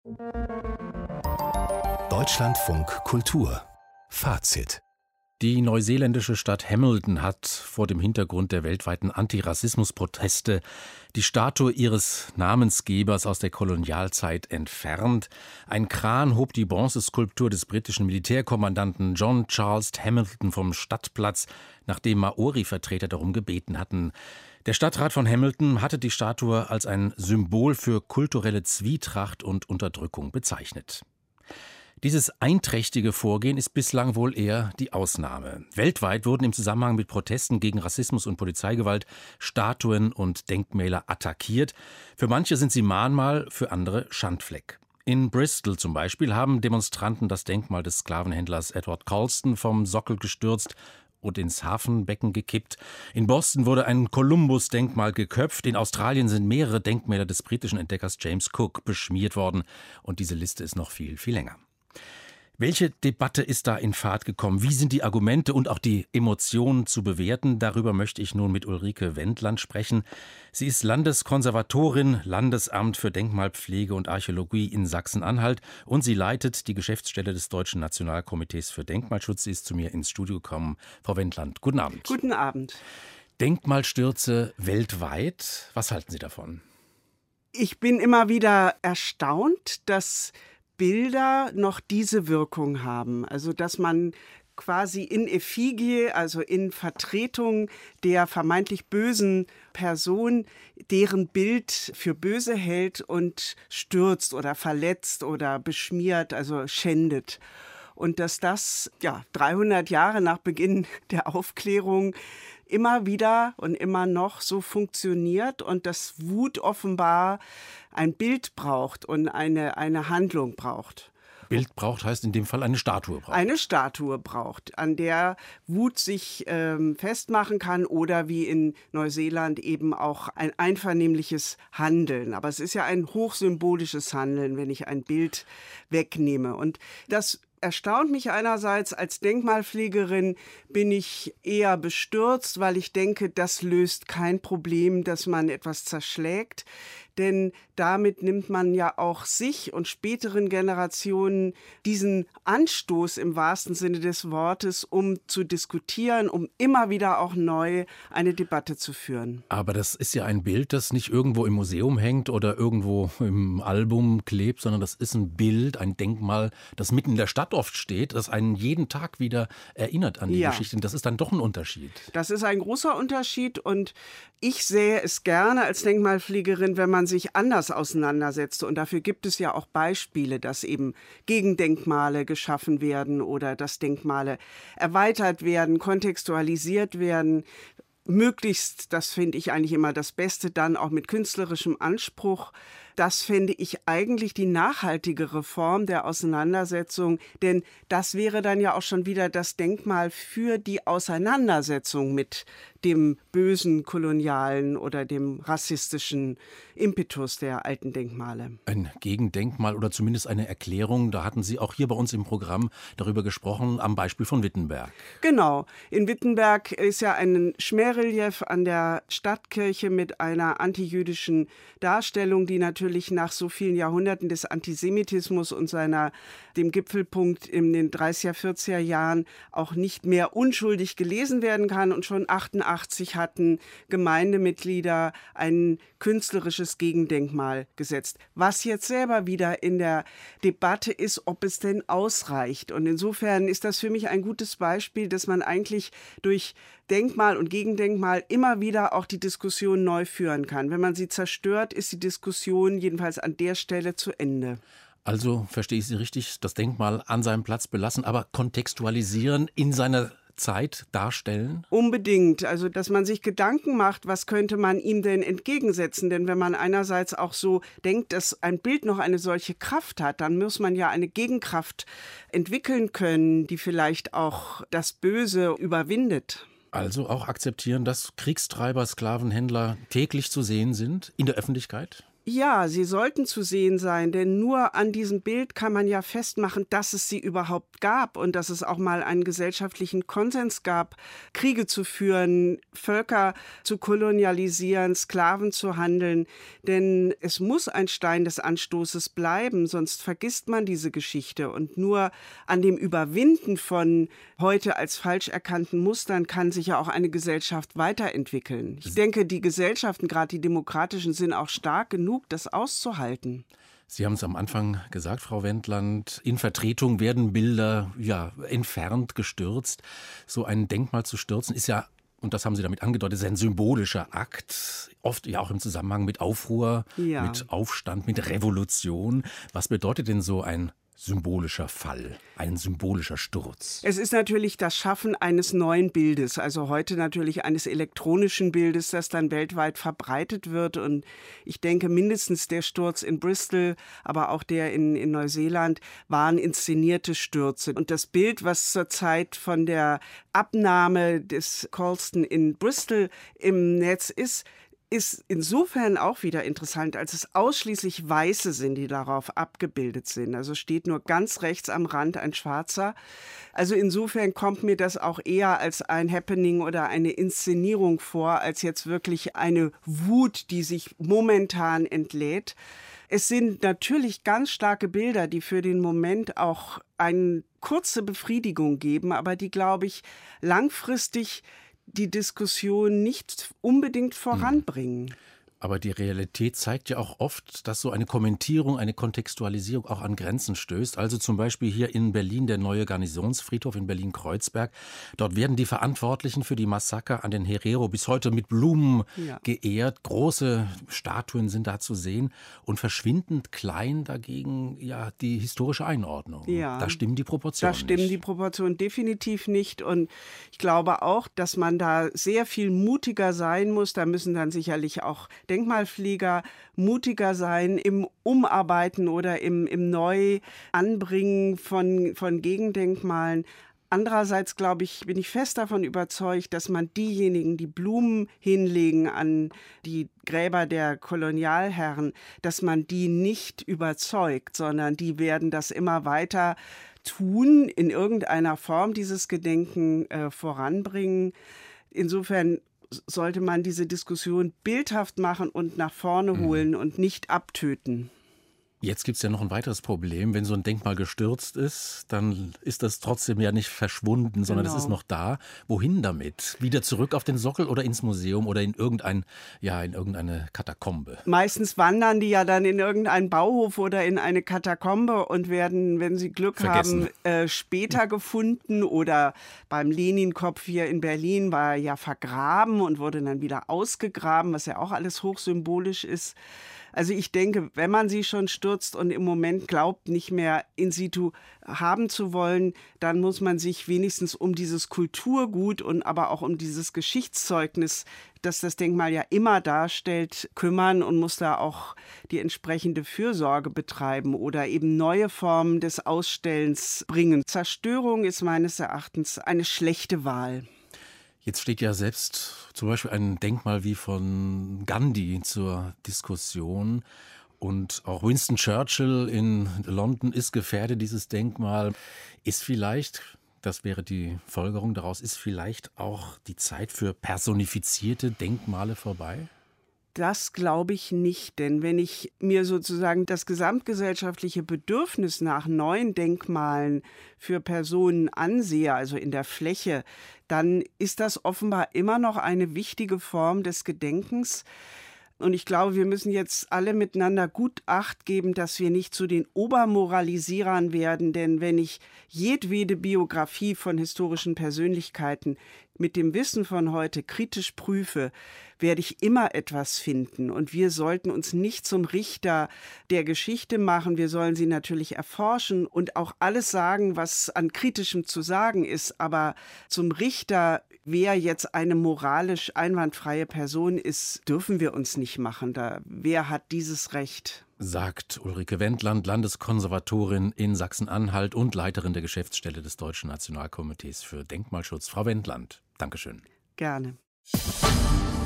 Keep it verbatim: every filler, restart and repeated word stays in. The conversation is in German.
Deutschlandfunk Kultur Fazit. Die neuseeländische Stadt Hamilton hat vor dem Hintergrund der weltweiten Antirassismus-Proteste die Statue ihres Namensgebers aus der Kolonialzeit entfernt. Ein Kran hob die Bronzeskulptur des britischen Militärkommandanten John Charles Hamilton vom Stadtplatz, nachdem Maori-Vertreter darum gebeten hatten. Der Stadtrat von Hamilton hatte die Statue als ein Symbol für kulturelle Zwietracht und Unterdrückung bezeichnet. Dieses einträchtige Vorgehen ist bislang wohl eher die Ausnahme. Weltweit wurden im Zusammenhang mit Protesten gegen Rassismus und Polizeigewalt Statuen und Denkmäler attackiert. Für manche sind sie Mahnmal, für andere Schandfleck. In Bristol zum Beispiel haben Demonstranten das Denkmal des Sklavenhändlers Edward Colston vom Sockel gestürzt und ins Hafenbecken gekippt. In Boston wurde ein Kolumbus-Denkmal geköpft. In Australien sind mehrere Denkmäler des britischen Entdeckers James Cook beschmiert worden. Und diese Liste ist noch viel, viel länger. Welche Debatte ist da in Fahrt gekommen? Wie sind die Argumente und auch die Emotionen zu bewerten? Darüber möchte ich nun mit Ulrike Wendland sprechen. Sie ist Landeskonservatorin, Landesamt für Denkmalpflege und Archäologie in Sachsen-Anhalt und sie leitet die Geschäftsstelle des Deutschen Nationalkomitees für Denkmalschutz. Sie ist zu mir ins Studio gekommen. Frau Wendland, guten Abend. Guten Abend. Denkmalstürze weltweit. Was halten Sie davon? Ich bin immer wieder erstaunt, dass Bilder noch diese Wirkung haben. Also dass man quasi in Effigie, also in Vertretung der vermeintlich bösen Person, deren Bild für böse hält und stürzt oder verletzt oder beschmiert, also schändet. Und dass das ja dreihundert Jahre nach Beginn der Aufklärung immer wieder und immer noch so funktioniert und dass Wut offenbar ein Bild braucht und eine, eine Handlung braucht. Bild braucht heißt in dem Fall eine Statue braucht. Eine Statue braucht, an der Wut sich ähm, festmachen kann oder wie in Neuseeland eben auch ein einvernehmliches Handeln. Aber es ist ja ein hochsymbolisches Handeln, wenn ich ein Bild wegnehme. Und das erstaunt mich einerseits. Als Denkmalpflegerin bin ich eher bestürzt, weil ich denke, das löst kein Problem, dass man etwas zerschlägt. Denn damit nimmt man ja auch sich und späteren Generationen diesen Anstoß im wahrsten Sinne des Wortes, um zu diskutieren, um immer wieder auch neu eine Debatte zu führen. Aber das ist ja ein Bild, das nicht irgendwo im Museum hängt oder irgendwo im Album klebt, sondern das ist ein Bild, ein Denkmal, das mitten in der Stadt oft steht, das einen jeden Tag wieder erinnert an die ja. Geschichte. Und das ist dann doch ein Unterschied. Das ist ein großer Unterschied und ich sähe es gerne als Denkmalpflegerin, wenn man sich anders auseinandersetzt. Und dafür gibt es ja auch Beispiele, dass eben Gegendenkmale geschaffen werden oder dass Denkmale erweitert werden, kontextualisiert werden. Möglichst, das finde ich eigentlich immer das Beste, dann auch mit künstlerischem Anspruch. Das fände ich eigentlich die nachhaltigere Form der Auseinandersetzung, denn das wäre dann ja auch schon wieder das Denkmal für die Auseinandersetzung mit dem bösen kolonialen oder dem rassistischen Impetus der alten Denkmale. Ein Gegendenkmal oder zumindest eine Erklärung, da hatten Sie auch hier bei uns im Programm darüber gesprochen, am Beispiel von Wittenberg. Genau, in Wittenberg ist ja ein Schmährelief an der Stadtkirche mit einer antijüdischen Darstellung, die natürlich nach so vielen Jahrhunderten des Antisemitismus und seiner dem Gipfelpunkt in den dreißiger, vierziger Jahren auch nicht mehr unschuldig gelesen werden kann. Und schon achtundachtzig hatten Gemeindemitglieder ein künstlerisches Gegendenkmal gesetzt. Was jetzt selber wieder in der Debatte ist, ob es denn ausreicht. Und insofern ist das für mich ein gutes Beispiel, dass man eigentlich durch Denkmal und Gegendenkmal immer wieder auch die Diskussion neu führen kann. Wenn man sie zerstört, ist die Diskussion jedenfalls an der Stelle zu Ende. Also, verstehe ich Sie richtig, das Denkmal an seinem Platz belassen, aber kontextualisieren, in seiner Zeit darstellen? Unbedingt. Also, dass man sich Gedanken macht, was könnte man ihm denn entgegensetzen? Denn wenn man einerseits auch so denkt, dass ein Bild noch eine solche Kraft hat, dann muss man ja eine Gegenkraft entwickeln können, die vielleicht auch das Böse überwindet. Also auch akzeptieren, dass Kriegstreiber, Sklavenhändler täglich zu sehen sind in der Öffentlichkeit? Ja, sie sollten zu sehen sein, denn nur an diesem Bild kann man ja festmachen, dass es sie überhaupt gab und dass es auch mal einen gesellschaftlichen Konsens gab, Kriege zu führen, Völker zu kolonialisieren, Sklaven zu handeln. Denn es muss ein Stein des Anstoßes bleiben, sonst vergisst man diese Geschichte. Und nur an dem Überwinden von heute als falsch erkannten Mustern kann sich ja auch eine Gesellschaft weiterentwickeln. Ich denke, die Gesellschaften, gerade die demokratischen, sind auch stark genug, das auszuhalten. Sie haben es am Anfang gesagt, Frau Wendland, in Vertretung werden Bilder ja entfernt, gestürzt. So ein Denkmal zu stürzen ist ja, und das haben Sie damit angedeutet, ist ein symbolischer Akt, oft ja auch im Zusammenhang mit Aufruhr, ja. mit Aufstand, mit Revolution. Was bedeutet denn so ein symbolischer Fall, ein symbolischer Sturz? Es ist natürlich das Schaffen eines neuen Bildes, also heute natürlich eines elektronischen Bildes, das dann weltweit verbreitet wird. Und ich denke, mindestens der Sturz in Bristol, aber auch der in, in Neuseeland waren inszenierte Stürze. Und das Bild, was zurzeit von der Abnahme des Colston in Bristol im Netz ist, ist insofern auch wieder interessant, als es ausschließlich Weiße sind, die darauf abgebildet sind. Also steht nur ganz rechts am Rand ein Schwarzer. Also insofern kommt mir das auch eher als ein Happening oder eine Inszenierung vor, als jetzt wirklich eine Wut, die sich momentan entlädt. Es sind natürlich ganz starke Bilder, die für den Moment auch eine kurze Befriedigung geben, aber die, glaube ich, langfristig die Diskussion nicht unbedingt voranbringen. Aber die Realität zeigt ja auch oft, dass so eine Kommentierung, eine Kontextualisierung auch an Grenzen stößt. Also zum Beispiel hier in Berlin der neue Garnisonsfriedhof in Berlin-Kreuzberg. Dort werden die Verantwortlichen für die Massaker an den Herero bis heute mit Blumen ja. geehrt. Große Statuen sind da zu sehen und verschwindend klein dagegen ja die historische Einordnung. Ja. Da stimmen die Proportionen nicht. Da stimmen nicht. die Proportionen definitiv nicht. Und ich glaube auch, dass man da sehr viel mutiger sein muss. Da müssen dann sicherlich auch Denkmalpfleger mutiger sein im Umarbeiten oder im, im Neuanbringen von, von Gegendenkmalen. Andererseits, glaube ich, bin ich fest davon überzeugt, dass man diejenigen, die Blumen hinlegen an die Gräber der Kolonialherren, dass man die nicht überzeugt, sondern die werden das immer weiter tun, in irgendeiner Form dieses Gedenken äh, voranbringen. Insofern sollte man diese Diskussion bildhaft machen und nach vorne holen mhm. und nicht abtöten. Jetzt gibt es ja noch ein weiteres Problem. Wenn so ein Denkmal gestürzt ist, dann ist das trotzdem ja nicht verschwunden, sondern es genau. ist noch da. Wohin damit? Wieder zurück auf den Sockel oder ins Museum oder in irgendein, ja, in irgendeine Katakombe? Meistens wandern die ja dann in irgendeinen Bauhof oder in eine Katakombe und werden, wenn sie Glück Vergessen. haben, äh, später gefunden. Oder beim Leninkopf hier in Berlin war er ja vergraben und wurde dann wieder ausgegraben, was ja auch alles hochsymbolisch ist. Also ich denke, wenn man sie schon stürzt und im Moment glaubt, nicht mehr in situ haben zu wollen, dann muss man sich wenigstens um dieses Kulturgut und aber auch um dieses Geschichtszeugnis, das das Denkmal ja immer darstellt, kümmern und muss da auch die entsprechende Fürsorge betreiben oder eben neue Formen des Ausstellens bringen. Zerstörung ist meines Erachtens eine schlechte Wahl. Jetzt steht ja selbst zum Beispiel ein Denkmal wie von Gandhi zur Diskussion. Und auch Winston Churchill in London ist gefährdet, dieses Denkmal. Ist vielleicht, das wäre die Folgerung daraus, ist vielleicht auch die Zeit für personifizierte Denkmale vorbei? Das glaube ich nicht, denn wenn ich mir sozusagen das gesamtgesellschaftliche Bedürfnis nach neuen Denkmalen für Personen ansehe, also in der Fläche, dann ist das offenbar immer noch eine wichtige Form des Gedenkens. Und ich glaube, wir müssen jetzt alle miteinander gut Acht geben, dass wir nicht zu den Obermoralisierern werden. Denn wenn ich jedwede Biografie von historischen Persönlichkeiten mit dem Wissen von heute kritisch prüfe, werde ich immer etwas finden. Und wir sollten uns nicht zum Richter der Geschichte machen. Wir sollen sie natürlich erforschen und auch alles sagen, was an Kritischem zu sagen ist. Aber zum Richter, wer jetzt eine moralisch einwandfreie Person ist, dürfen wir uns nicht machen. Da, wer hat dieses Recht? Sagt Ulrike Wendland, Landeskonservatorin in Sachsen-Anhalt und Leiterin der Geschäftsstelle des Deutschen Nationalkomitees für Denkmalschutz. Frau Wendland, Dankeschön. Gerne.